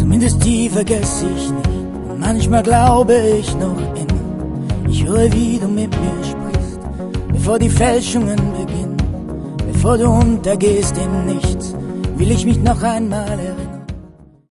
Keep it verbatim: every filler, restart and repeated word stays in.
zumindest die vergesse ich nicht. Und manchmal glaube ich noch immer, ich höre, wie du mit mir sprichst, bevor die Fälschungen beginnen, bevor du untergehst in nichts, will ich mich noch einmal erinnern.